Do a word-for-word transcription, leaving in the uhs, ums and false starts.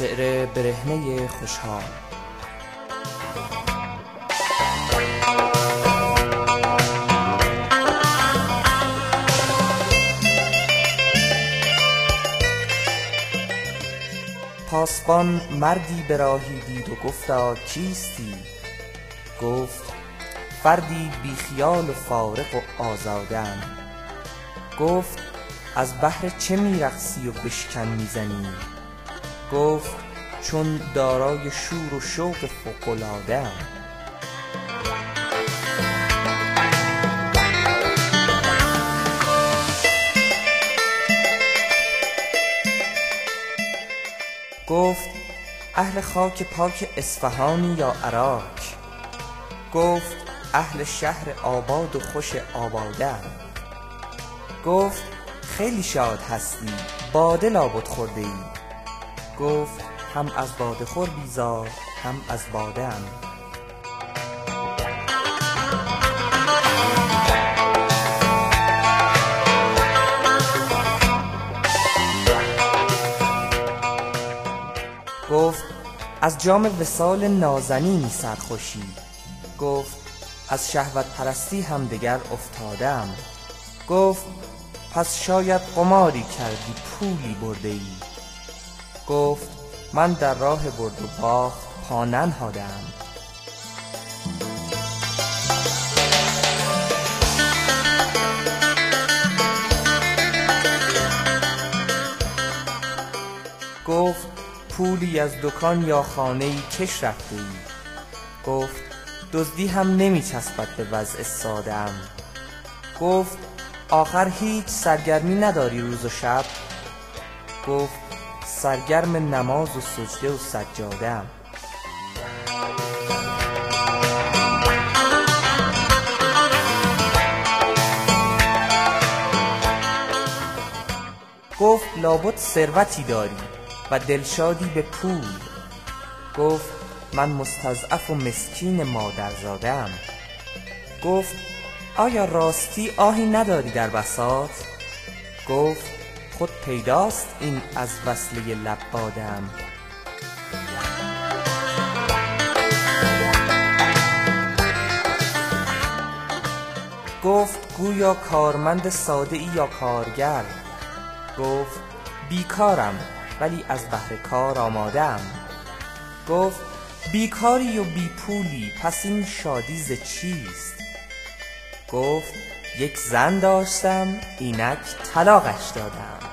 شعر برهنه خوشحال. پاسبان مردی به راهی دید و گفتا کیستی؟ گفت فردی بی خیال و فارغ و آزاده‌ام. گفت از بهر چه می‌رقصی و بشکن می‌زنی؟ گفت چون دارای شور و شوق فوق‌العاده‌ام. گفت اهل خاک پاک اصفهانی یا عراق؟ گفت اهل شهر آباد و خوش آباده‌ام. گفت خیلی شاد هستی، باده لابد خورده ای؟ گفت هم از باده خور بیزار، هم از باده ام. گفت از جام وصال نازنینی سرخوشی؟ گفت از شهوت پرستی هم دگر افتاده‌ام. گفت پس شاید قماری کردی پولی برده ای؟ گفت من در راه برد و باخت پا ننهاده‌ام. گفت پولی از دکان یا خانه‌ای کش رفته ای؟ گفت دزدی هم نمی چسبد به وضع ساده‌ام. گفت آخر هیچ سرگرمی نداری روز و شب؟ گفت سرگرم نماز و سجده و سجاده‌ام. گفت لابد ثروتی داری و دلشادی به پول؟ گفت من مستضعف و مسکین مادرزاده‌ام. گفت آیا راستی آهی نداری در بساط؟ گفت خود پیداست این از وصله لب باده‌ام. گفت گویا کارمند ساده ای یا کارگر؟ گفت بیکارم ولی از بهر کار آماده‌ام. گفت بیکاری و بی پولی، پس این شادی ز چیست؟ گفت یک زن داشتم اینک طلاقش دادم.